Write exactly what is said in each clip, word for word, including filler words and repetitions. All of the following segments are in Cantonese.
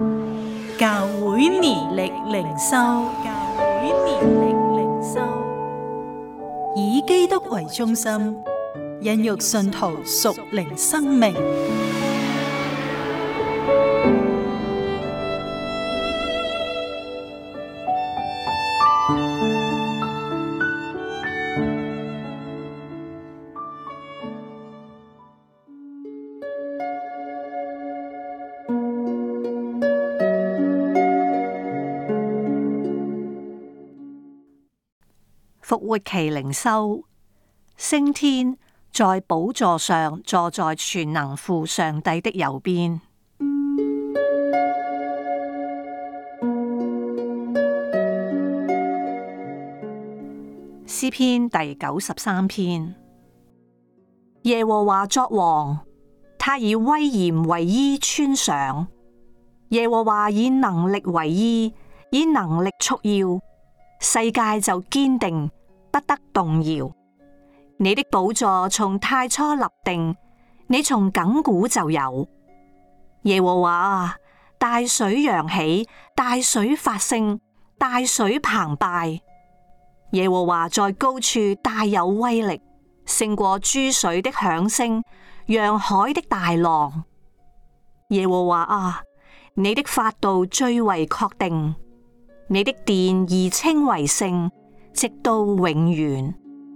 教會年曆靈修，教會年曆靈修，以基督為中心，孕育信徒屬靈生命。 復活期靈修，升天，在寶座上坐在全能父上帝的右邊。詩篇第九十三篇。耶和華作王，他以威嚴為衣穿上。耶和華以能力為衣，以能力束腰，世界就堅定，不得動搖。你的寶座從太初立定，你從亙古就有。耶和華啊，大水揚起，大水發聲，大水澎湃。耶和華在高處大有威力，勝過諸水的響聲，洋海的大浪。耶和華啊，你的法度最為確定，你的殿而稱為聖，直到永遠。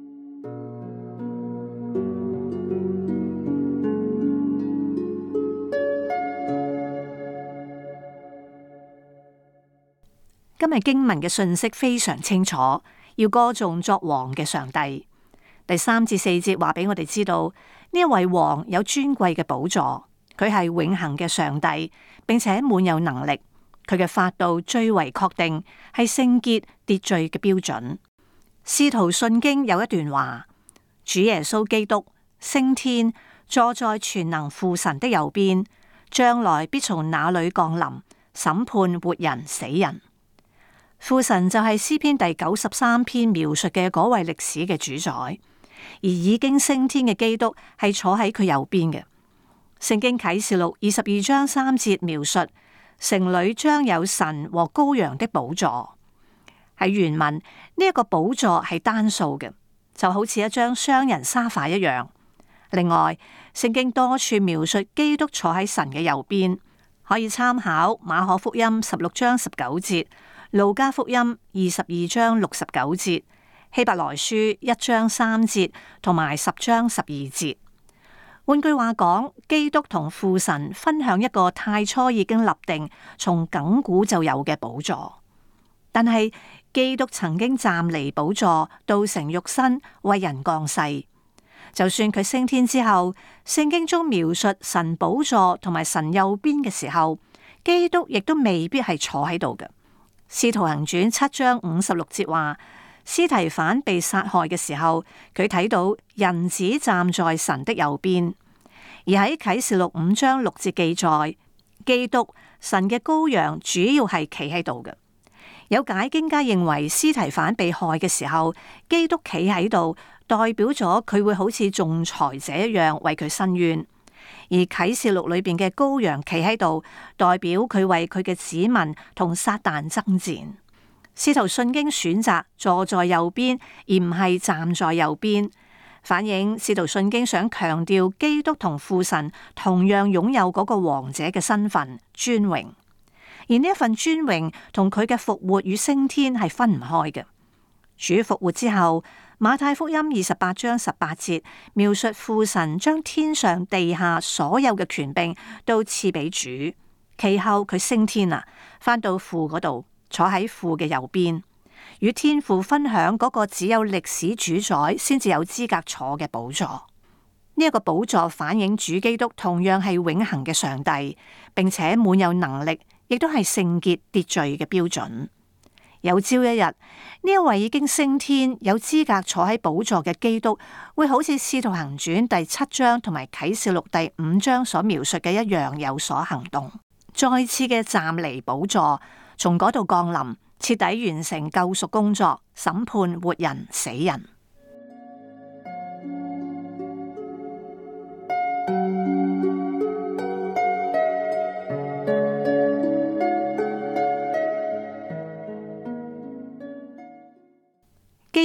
今日經文嘅信息非常清楚，要歌頌作王嘅上帝。第三至四節話俾我哋知道，呢一位王有尊貴嘅寶座，佢係永恆嘅上帝，並且滿有能力。佢嘅法度最為確定，係聖潔秩序嘅標準。使徒信經有一段話：主耶穌基督升天，坐在全能父神的右邊，將來必從那裏降臨，審判活人死人。父神就係詩篇第九十三篇描述嘅嗰位歷史嘅主宰，而已經升天嘅基督係坐喺佢右邊嘅。聖經啟示錄二十二章三節描述，城裏將有神和羔羊的寶座。喺原文呢一個寶座係單數嘅，就好似一張雙人沙發一樣。另外，聖經多處描述基督坐喺神嘅右邊，可以參考馬可福音十六章十九節、路加福音二十二章六十九節、希伯來書一章三節同埋十章十二節。換句話講，基督同父神分享一個太初已經立定、從亙古就有嘅寶座。但係基督曾經暫離寶座，道成肉身為人降世。就算佢升天之後，聖經中描述神寶座同埋神右邊嘅時候，基督亦都未必係坐喺度嘅。使徒行傳七章五十六節話，司提反被殺害嘅時候，佢睇到人子站在神的右邊。而喺啟示錄五章六節記載，基督神嘅羔羊主要係企喺度嘅。有解經家認為，司提反被害嘅時候，基督企喺度，代表咗佢會好似仲裁者一樣為佢申冤。而啟示錄裏邊嘅羔羊企喺度，代表佢為佢嘅子民同撒旦爭戰。使徒信經選擇坐在右邊，而唔係站在右邊，反映使徒信經想強調基督同父神同樣擁有嗰個王者嘅身份尊榮，而呢一份尊榮同佢嘅復活與升天係分唔開嘅。主復活之後，馬太福音二十八章十八節描述父神將天上地下所有嘅權柄都賜俾主，其後佢升天啦，返到父嗰度，坐喺父嘅右邊，與天父分享嗰個只有歷史主宰先至有資格坐嘅寶座。呢、這、一個寶座反映主基督同樣係永恆嘅上帝，並且滿有能力，亦都係聖潔秩序嘅標準。有朝一日，呢一位已經升天、有資格坐喺寶座嘅基督，會好似《使徒行傳》第七章同埋《啟示錄》第五章所描述嘅一樣有所行動，再次嘅站離寶座，從嗰度降臨，徹底完成救贖工作，審判活人死人。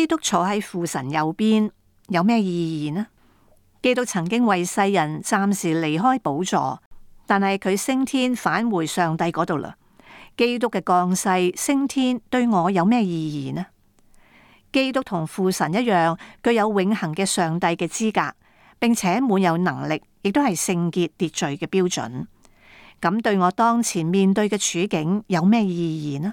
督坐喺父神右邊有咩意義呢？基督曾經為世人暫時離開寶座，但係佢升天返回上帝嗰度啦。基督嘅降世升天對我有咩意義呢？基督同父神一樣，具有永恆嘅上帝嘅資格，並且滿有能力，亦都係聖潔秩序嘅標準。咁對我當前面對嘅處境有咩意義呢？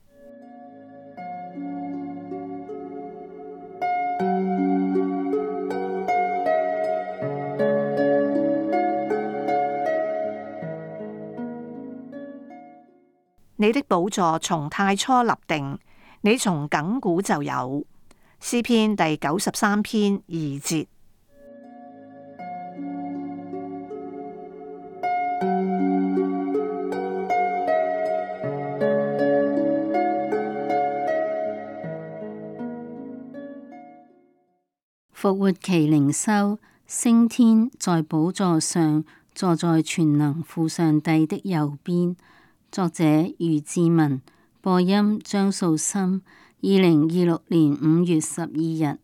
你的寶座從太初立定，你從亙古就有。詩篇第九十三篇二節。 復活期靈修，升天在寶座上，坐在全能父上帝的右邊。作者余志文，播音張素心，二零二六年五月十二日。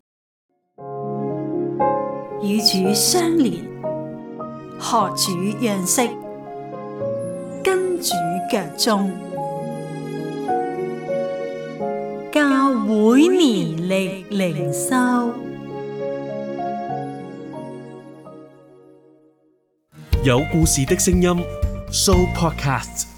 與主相連，學主樣式，跟主腳蹤，教會年曆靈修。 有故事的聲音 ，Show Podcast。